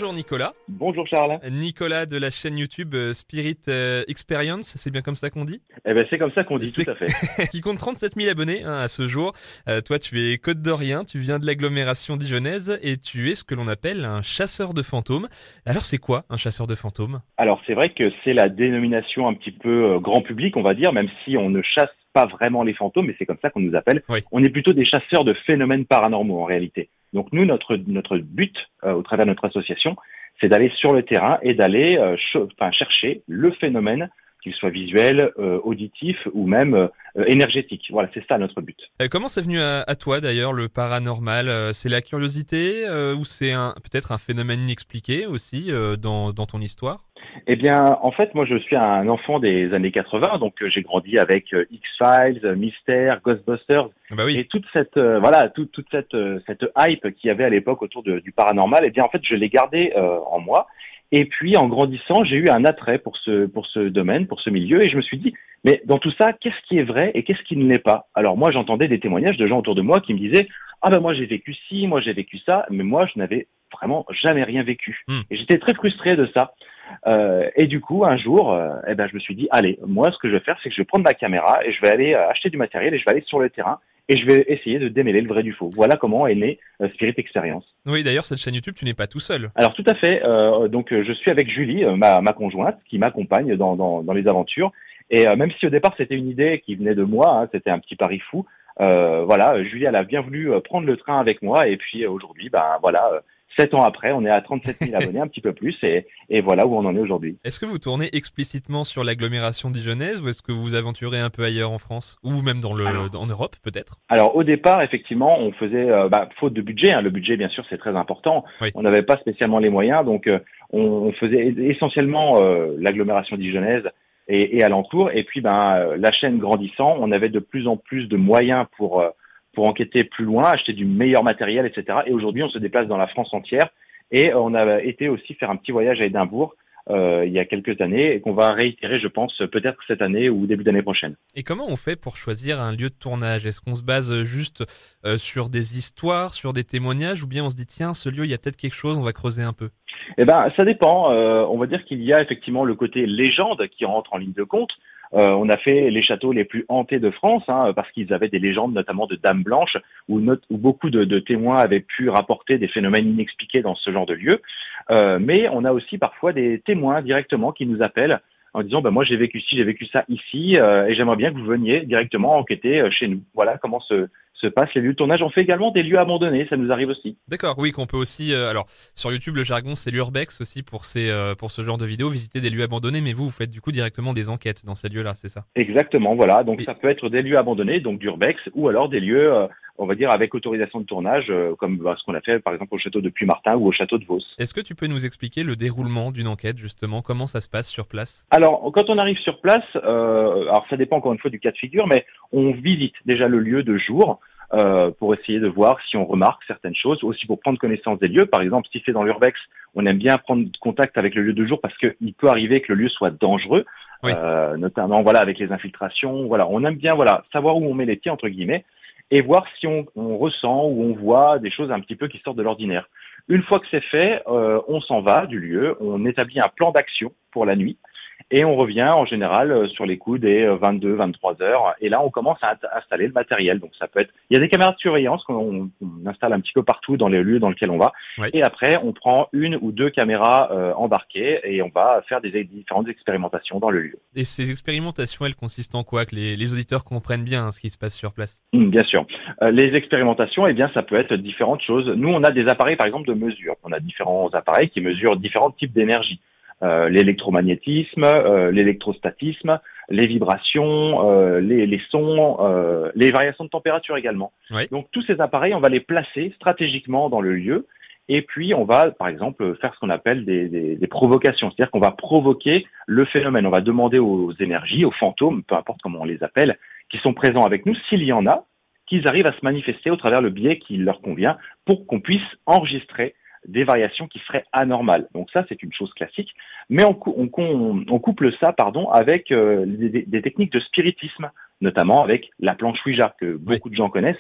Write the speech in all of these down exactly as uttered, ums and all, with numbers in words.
Bonjour Nicolas. Bonjour Charles. Nicolas de la chaîne YouTube euh, Spirit euh, Experience, c'est bien comme ça qu'on dit? Eh ben c'est comme ça qu'on dit, C'est tout à fait. qui compte trente-sept mille abonnés hein, à ce jour. Euh, toi, tu es côte d'Orient, tu viens de l'agglomération dijonnaise et tu es ce que l'on appelle un chasseur de fantômes. Alors, c'est quoi un chasseur de fantômes? Alors c'est vrai que c'est la dénomination un petit peu euh, grand public, on va dire, même si on ne chasse pas vraiment les fantômes, mais c'est comme ça qu'on nous appelle. Oui. On est plutôt des chasseurs de phénomènes paranormaux en réalité. Donc nous, notre notre but euh, au travers de notre association, c'est d'aller sur le terrain et d'aller euh, ch- enfin, chercher le phénomène, qu'il soit visuel, euh, auditif ou même euh, énergétique. Voilà, c'est ça notre but. Euh, comment c'est venu à, à toi d'ailleurs le paranormal? Euh, C'est la curiosité euh, ou c'est un peut-être un phénomène inexpliqué aussi euh, dans, dans ton histoire? Eh bien, en fait, moi, je suis un enfant des années quatre-vingts, donc euh, j'ai grandi avec euh, X-Files, euh, Mystère, Ghostbusters, Ah Bah oui. et toute cette euh, voilà, toute toute cette euh, cette hype qu'il y avait à l'époque autour de- du paranormal. Eh bien, en fait, je l'ai gardé euh, en moi. Et puis, en grandissant, j'ai eu un attrait pour ce pour ce domaine, pour ce milieu, et je me suis dit, mais dans tout ça, qu'est-ce qui est vrai et qu'est-ce qui ne l'est pas? Alors moi, j'entendais des témoignages de gens autour de moi qui me disaient, ah ben moi j'ai vécu ci, moi j'ai vécu ça, mais moi je n'avais vraiment jamais rien vécu. Hmm. Et j'étais très frustré de ça. Euh, et du coup, un jour, euh, eh ben, je me suis dit, allez, moi, ce que je vais faire, c'est que je vais prendre ma caméra et je vais aller euh, acheter du matériel et je vais aller sur le terrain et je vais essayer de démêler le vrai du faux. Voilà comment est né euh, Spirit Experience. Oui, d'ailleurs, cette chaîne YouTube, tu n'es pas tout seul. Alors, tout à fait. Euh, donc, euh, je suis avec Julie, euh, ma, ma conjointe, qui m'accompagne dans, dans, dans les aventures. Et euh, même si au départ, c'était une idée qui venait de moi, hein, c'était un petit pari fou. Euh, voilà, Julie, elle a bien voulu euh, prendre le train avec moi. Et puis euh, aujourd'hui, ben voilà. euh, Sept ans après, on est à trente-sept mille abonnés, un petit peu plus, et, et voilà où on en est aujourd'hui. Est-ce que vous tournez explicitement sur l'agglomération dijonnaise ou est-ce que vous vous aventurez un peu ailleurs en France ou même dans le Alors, en Europe peut-être? Alors au départ, effectivement, on faisait, euh, bah, faute de budget, hein, le budget bien sûr c'est très important, Oui. on n'avait pas spécialement les moyens, donc euh, on, on faisait essentiellement euh, l'agglomération dijonnaise et, et alentour, et puis ben, euh, la chaîne grandissant, on avait de plus en plus de moyens pour, euh, pour enquêter plus loin, acheter du meilleur matériel, et cetera. Et aujourd'hui on se déplace dans la France entière, et euh, on a été aussi faire un petit voyage à Édimbourg euh, il y a quelques années, et qu'on va réitérer je pense peut-être cette année ou début d'année prochaine. Et comment on fait pour choisir un lieu de tournage? Est-ce qu'on se base juste euh, sur des histoires, sur des témoignages ou bien on se dit tiens, ce lieu, il y a peut-être quelque chose, on va creuser un peu? Eh ben, ça dépend. Euh, on va dire qu'il y a effectivement le côté légende qui rentre en ligne de compte. Euh, on a fait les châteaux les plus hantés de France, hein, parce qu'ils avaient des légendes, notamment de dames blanches, où, not- où beaucoup de, de témoins avaient pu rapporter des phénomènes inexpliqués dans ce genre de lieu. Euh, mais on a aussi parfois des témoins directement qui nous appellent en disant, ben moi j'ai vécu ci, j'ai vécu ça ici, euh, et j'aimerais bien que vous veniez directement enquêter euh, chez nous. Voilà comment se, se passent les lieux de tournage. On fait également des lieux abandonnés, ça nous arrive aussi. D'accord, oui, qu'on peut aussi. euh, alors, sur YouTube, le jargon, c'est l'urbex aussi pour ces, euh, pour ce genre de vidéos, visiter des lieux abandonnés. Mais vous, vous faites du coup directement des enquêtes dans ces lieux-là, c'est ça? Exactement, voilà. Donc Et ça peut être des lieux abandonnés, donc d'urbex, ou alors des lieux, euh, on va dire, avec autorisation de tournage, euh, comme bah, ce qu'on a fait par exemple au château de Puy-Martin ou au château de Vos. est-ce que tu peux nous expliquer le déroulement d'une enquête justement? Comment ça se passe sur place? Alors, quand on arrive sur place, euh, alors ça dépend encore une fois du cas de figure, mais on visite déjà le lieu de jour euh, pour essayer de voir si on remarque certaines choses, aussi pour prendre connaissance des lieux. Par exemple, si c'est dans l'urbex, on aime bien prendre contact avec le lieu de jour parce qu'il peut arriver que le lieu soit dangereux, Oui. euh, notamment voilà avec les infiltrations. Voilà, on aime bien voilà savoir où on met les pieds entre guillemets et voir si on, on ressent ou on voit des choses un petit peu qui sortent de l'ordinaire. Une fois que c'est fait, euh, on s'en va du lieu, on établit un plan d'action pour la nuit. Et on revient en général euh, sur les coups des vingt-deux, vingt-trois heures. Et là, on commence à int- installer le matériel. Donc ça peut être, il y a des caméras de surveillance qu'on on installe un petit peu partout dans les lieux dans lesquels on va. Oui. Et après, on prend une ou deux caméras euh, embarquées et on va faire des différentes expérimentations dans le lieu. Et ces expérimentations, elles consistent en quoi? Que les, les auditeurs comprennent bien hein, ce qui se passe sur place. Hum, Bien sûr. Euh, les expérimentations, eh bien, ça peut être différentes choses. Nous, on a des appareils, par exemple, de mesure. On a différents appareils qui mesurent différents types d'énergie. Euh, l'électromagnétisme, euh, l'électrostatisme, les vibrations, euh, les, les sons, euh, les variations de température également. Oui. Donc tous ces appareils, on va les placer stratégiquement dans le lieu et puis on va, par exemple, faire ce qu'on appelle des, des, des provocations, c'est-à-dire qu'on va provoquer le phénomène. On va demander aux énergies, aux fantômes, peu importe comment on les appelle, qui sont présents avec nous, s'il y en a, qu'ils arrivent à se manifester au travers le biais qui leur convient pour qu'on puisse enregistrer des variations qui seraient anormales. Donc ça, c'est une chose classique. Mais on, cou- on, on, on couple ça pardon, avec euh, des, des techniques de spiritisme, notamment avec la planche Ouija, que beaucoup de gens connaissent.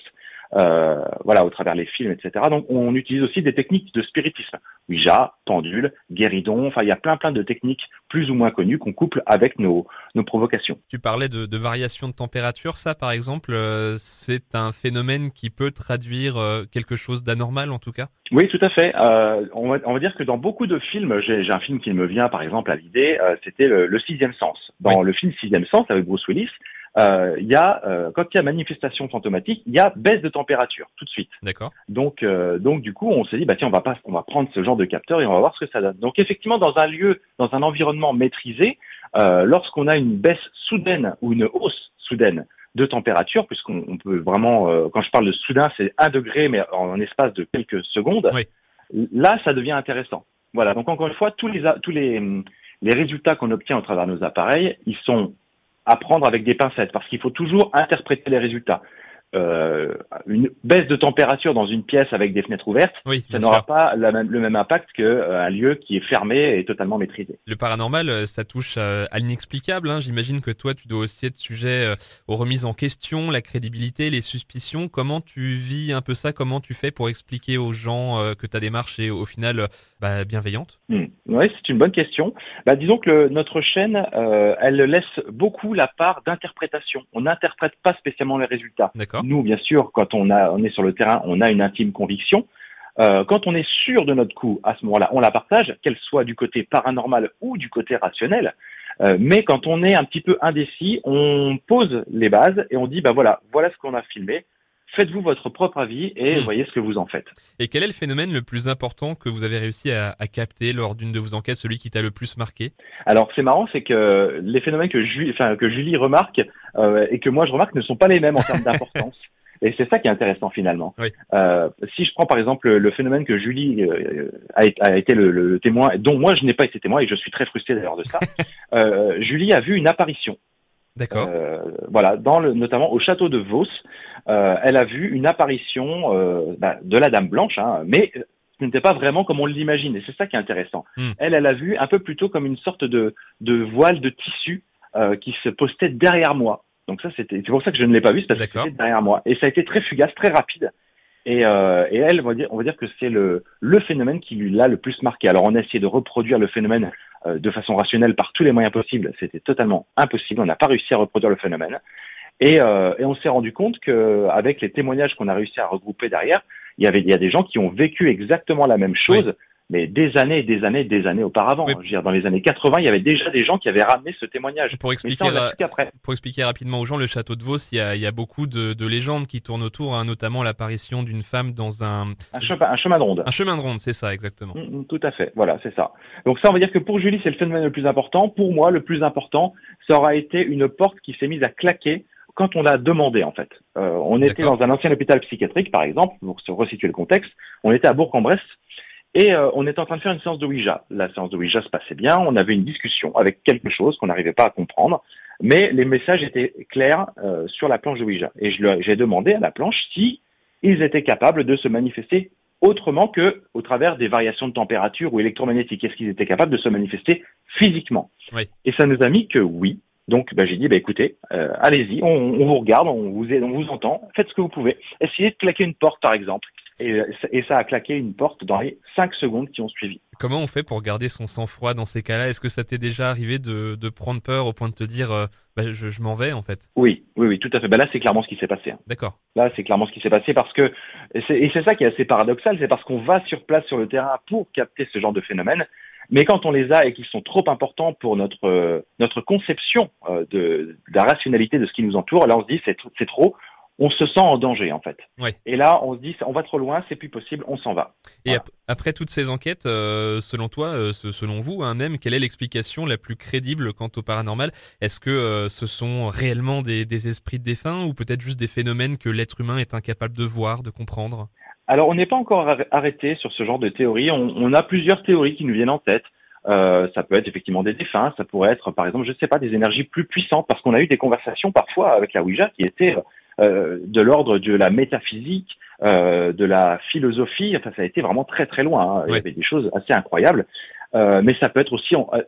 euh, voilà, au travers les films, et cetera. Donc, on utilise aussi des techniques de spiritisme. Ouija, pendule, guéridon, enfin, il y a plein, plein de techniques plus ou moins connues qu'on couple avec nos, nos provocations. Tu parlais de, de variation de température. Ça, par exemple, euh, c'est un phénomène qui peut traduire euh, quelque chose d'anormal, en tout cas? Oui, tout à fait. Euh, on, va, on va dire que dans beaucoup de films, j'ai, j'ai un film qui me vient, par exemple, à l'idée, euh, c'était le, le Sixième Sens. Dans Oui. le film Sixième Sens, avec Bruce Willis, euh, il y a, euh, quand il y a manifestation fantomatique, il y a baisse de température, tout de suite. D'accord. Donc, euh, donc du coup, on s'est dit, bah tiens, on va pas, on va prendre ce genre de capteur et on va voir ce que ça donne. Donc, effectivement, dans un lieu, dans un environnement maîtrisé, euh, lorsqu'on a une baisse soudaine ou une hausse soudaine de température, puisqu'on on peut vraiment, euh, quand je parle de soudain, c'est un degré, mais en un espace de quelques secondes. Oui. Là, ça devient intéressant. Voilà. Donc, encore une fois, tous les tous les les résultats qu'on obtient au travers de nos appareils, ils sont à prendre avec des pincettes, parce qu'il faut toujours interpréter les résultats. Euh, une baisse de température dans une pièce avec des fenêtres ouvertes, Oui, ça bien n'aura sûr. pas la même, le même impact qu'un euh, lieu qui est fermé et totalement maîtrisé. Le paranormal, euh, ça touche euh, à l'inexplicable, hein. J'imagine que toi, tu dois aussi être sujet euh, aux remises en question, la crédibilité, les suspicions. Comment tu vis un peu ça? Comment tu fais pour expliquer aux gens euh, que ta démarche est au final euh, bah, bienveillante? Hmm. Oui, c'est une bonne question. Bah, disons que le, notre chaîne, euh, elle laisse beaucoup la part d'interprétation. On n'interprète pas spécialement les résultats. D'accord. Nous, bien sûr, quand on, a, on est sur le terrain, on a une intime conviction. Euh, quand on est sûr de notre coup, à ce moment-là, on la partage, qu'elle soit du côté paranormal ou du côté rationnel. Euh, mais quand on est un petit peu indécis, on pose les bases et on dit, bah voilà, voilà ce qu'on a filmé. Faites-vous votre propre avis et Hmm. voyez ce que vous en faites. Et quel est le phénomène le plus important que vous avez réussi à, à capter lors d'une de vos enquêtes, celui qui t'a le plus marqué? Alors c'est marrant, c'est que les phénomènes que Julie, enfin, que Julie remarque euh, et que moi je remarque ne sont pas les mêmes en termes d'importance. Et c'est ça qui est intéressant finalement. Oui. Euh, si je prends par exemple le phénomène que Julie euh, a, a été le, le témoin, dont moi je n'ai pas été témoin et je suis très frustré d'ailleurs de ça, euh, Julie a vu une apparition. D'accord. Euh, voilà, dans le, notamment au château de Vos, euh, elle a vu une apparition euh, bah, de la Dame Blanche, hein, mais ce n'était pas vraiment comme on l'imagine, et c'est ça qui est intéressant. Hmm. Elle, elle a vu un peu plutôt comme une sorte de, de voile de tissu euh, qui se postait derrière moi. Donc ça, c'était, c'est pour ça que je ne l'ai pas vu, c'est parce D'accord. que c'était derrière moi, et ça a été très fugace, très rapide. Et, euh, et elle, on va dire, on va dire que c'est le, le phénomène qui lui l'a le plus marqué. Alors on a essayé de reproduire le phénomène euh, de façon rationnelle par tous les moyens possibles. C'était totalement impossible. On n'a pas réussi à reproduire le phénomène. Et, euh, et on s'est rendu compte que avec les témoignages qu'on a réussi à regrouper derrière, il y avait, il y a des gens qui ont vécu exactement la même chose, Oui. mais des années et des années et des années auparavant. Oui. Je veux dire, dans les années quatre-vingts, il y avait déjà des gens qui avaient ramené ce témoignage. Pour Mais expliquer, ça, on l'a ra- su qu'après. pour expliquer rapidement aux gens, le château de Vos, il y a, il y a beaucoup de, de légendes qui tournent autour, hein, notamment l'apparition d'une femme dans un, Un chemin, un chemin de ronde. un chemin de ronde, c'est ça exactement. Mm, mm, Tout à fait, voilà, c'est ça. Donc ça, on va dire que pour Julie, c'est le phénomène le plus important. Pour moi, le plus important, ça aura été une porte qui s'est mise à claquer quand on l'a demandé, en fait. Euh, on était D'accord. dans un ancien hôpital psychiatrique, par exemple, pour se resituer le contexte. On était à Bourg-en-Bresse et euh, on était en train de faire une séance de Ouija. La séance de Ouija se passait bien, on avait une discussion avec quelque chose qu'on n'arrivait pas à comprendre, mais les messages étaient clairs euh, sur la planche de Ouija. Et je leur- j'ai demandé à la planche si ils étaient capables de se manifester autrement que au travers des variations de température ou électromagnétiques. Est-ce qu'ils étaient capables de se manifester physiquement? Oui. Et ça nous a mis que oui. Donc bah, j'ai dit, bah, écoutez, euh, allez-y, on, on vous regarde, on vous, aide, on vous entend, faites ce que vous pouvez. Essayez de claquer une porte, par exemple. Et, et ça a claqué une porte dans les cinq secondes qui ont suivi. Comment on fait pour garder son sang-froid dans ces cas-là? Est-ce que ça t'est déjà arrivé de, de prendre peur au point de te dire euh, bah, je, je m'en vais en fait? Oui, oui, oui, tout à fait. Bah, là, c'est clairement ce qui s'est passé. hein. D'accord. Là, c'est clairement ce qui s'est passé parce que, et c'est, et c'est ça qui est assez paradoxal, c'est parce qu'on va sur place sur le terrain pour capter ce genre de phénomène, mais quand on les a et qu'ils sont trop importants pour notre euh, notre conception euh, de, de la rationalité de ce qui nous entoure, là, on se dit c'est, c'est trop, on se sent en danger en fait. Ouais. Et là, on se dit on va trop loin, c'est plus possible, on s'en va. Et Voilà. ap- après toutes ces enquêtes, euh, selon toi, euh, ce- selon vous, hein, même, quelle est l'explication la plus crédible quant au paranormal? Est-ce que euh, ce sont réellement des, des esprits de défunts ou peut-être juste des phénomènes que l'être humain est incapable de voir, de comprendre? Alors, on n'est pas encore arr- arrêté sur ce genre de théorie. On, on a plusieurs théories qui nous viennent en tête. Euh, ça peut être effectivement des défunts, ça pourrait être, par exemple, je ne sais pas, des énergies plus puissantes, parce qu'on a eu des conversations parfois avec la Ouija qui étaient euh, de l'ordre de la métaphysique, euh, de la philosophie. Enfin, ça a été vraiment très très loin. hein. Il y Ouais. avait des choses assez incroyables. Euh, mais ça peut être aussi, on- euh,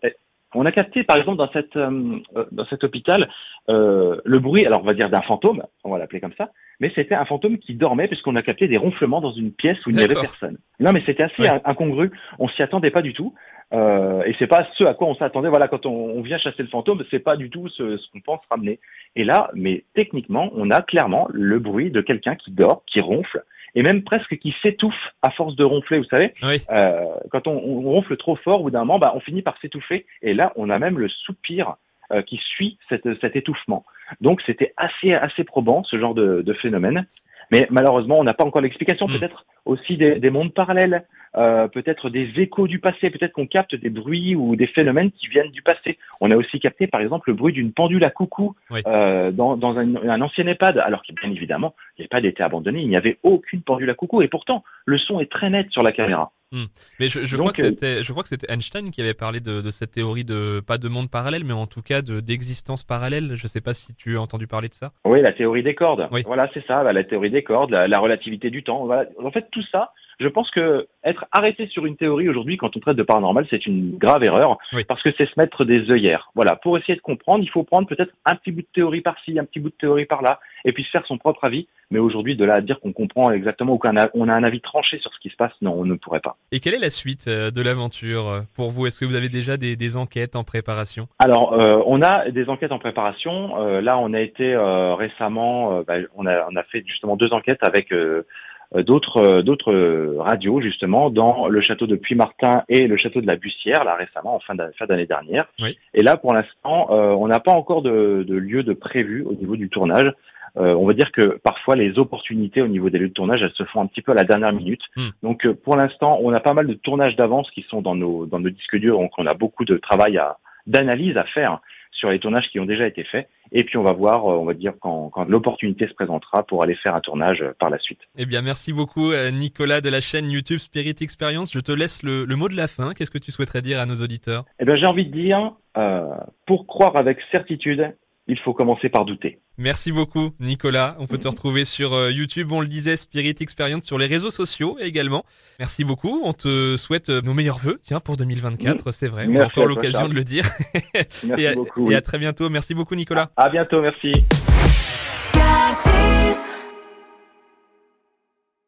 On a capté, par exemple, dans cette euh, dans cet hôpital, euh, le bruit, alors on va dire d'un fantôme, on va l'appeler comme ça, mais c'était un fantôme qui dormait puisqu'on a capté des ronflements dans une pièce où il n'y avait personne. Non, mais c'était assez ouais. incongru, on s'y attendait pas du tout, euh, et c'est pas ce à quoi on s'attendait. Voilà, quand on, on vient chasser le fantôme, c'est pas du tout ce, ce qu'on pense ramener. Et là, mais techniquement, on a clairement le bruit de quelqu'un qui dort, qui ronfle, et même presque qui s'étouffe à force de ronfler, vous savez. Oui. Euh, quand on, on ronfle trop fort, au bout d'un moment, bah, on finit par s'étouffer. Et là, on a même le soupir euh, qui suit cette, cet étouffement. Donc, c'était assez, assez probant, ce genre de, de phénomène. Mais malheureusement, on n'a pas encore l'explication. Mmh. Peut-être aussi des, des mondes parallèles, euh, peut-être des échos du passé, peut-être qu'on capte des bruits ou des phénomènes qui viennent du passé. On a aussi capté, par exemple, le bruit d'une pendule à coucou oui. euh, dans, dans un, un ancien EHPAD, alors que bien évidemment, l'EHPAD était abandonné, il n'y avait aucune pendule à coucou, et pourtant, le son est très net sur la caméra. Mmh. Mais je, je, Donc, crois que c'était, je crois que c'était Einstein qui avait parlé de, de cette théorie de, pas de monde parallèle, mais en tout cas de, d'existence parallèle. Je ne sais pas si tu as entendu parler de ça. Oui, la théorie des cordes. Oui. Voilà, c'est ça, la théorie des cordes, la, la relativité du temps. Voilà. En fait, tout ça, je pense que être arrêté sur une théorie aujourd'hui quand on traite de paranormal, c'est une grave erreur, oui. parce que c'est se mettre des œillères. Voilà, pour essayer de comprendre, il faut prendre peut-être un petit bout de théorie par-ci, un petit bout de théorie par-là, et puis se faire son propre avis. Mais aujourd'hui, de là à dire qu'on comprend exactement ou qu'on a, on a un avis tranché sur ce qui se passe, non, on ne pourrait pas. Et quelle est la suite de l'aventure pour vous? Est-ce que vous avez déjà des, des enquêtes en préparation? Alors, euh, on a des enquêtes en préparation. Euh, là, on a été euh, récemment, euh, bah, on a, on a fait justement deux enquêtes avec euh, d'autres d'autres radios justement dans le château de Puy-Martin et le château de la Bussière là récemment en fin d'année dernière. Oui. Et là pour l'instant euh, on n'a pas encore de, de lieu de prévu au niveau du tournage. Euh, on va dire que parfois les opportunités au niveau des lieux de tournage elles se font un petit peu à la dernière minute. Mm. Donc euh, pour l'instant on a pas mal de tournages d'avance qui sont dans nos dans nos disques durs, donc on a beaucoup de travail à d'analyse à faire sur les tournages qui ont déjà été faits. Et puis on va voir, on va dire, quand, quand l'opportunité se présentera pour aller faire un tournage par la suite. Eh bien, merci beaucoup Nicolas de la chaîne YouTube Spirit Experience. Je te laisse le, le mot de la fin. Qu'est-ce que tu souhaiterais dire à nos auditeurs? Eh bien, j'ai envie de dire, euh, pour croire avec certitude, il faut commencer par douter. Merci beaucoup Nicolas. On peut te retrouver sur YouTube, on le disait, Spirit Experience, sur les réseaux sociaux également. Merci beaucoup. On te souhaite nos meilleurs vœux, tiens, pour deux mille vingt-quatre, mmh. c'est vrai. Merci, on a encore l'occasion toi, de le dire. Merci et à, beaucoup. Et oui. à très bientôt. Merci beaucoup Nicolas. À bientôt, merci.